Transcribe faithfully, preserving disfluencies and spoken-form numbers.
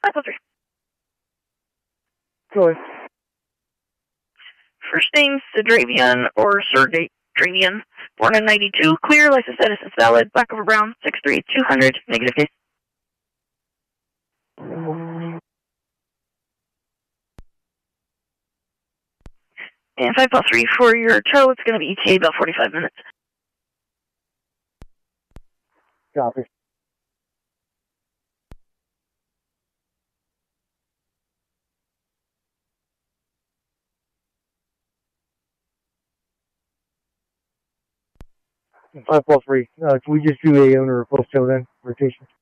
five plus three. Go ahead. First name, Sidravian or Sergey Dravian. Born in ninety-two. Clear. License status is valid. Black over brown. six three, two hundred. Negative case. And five plus three for your tow. It's going to be E T A about forty-five minutes. Copy. Five plus three. Uh, can we just do a owner or post tow then? Rotation.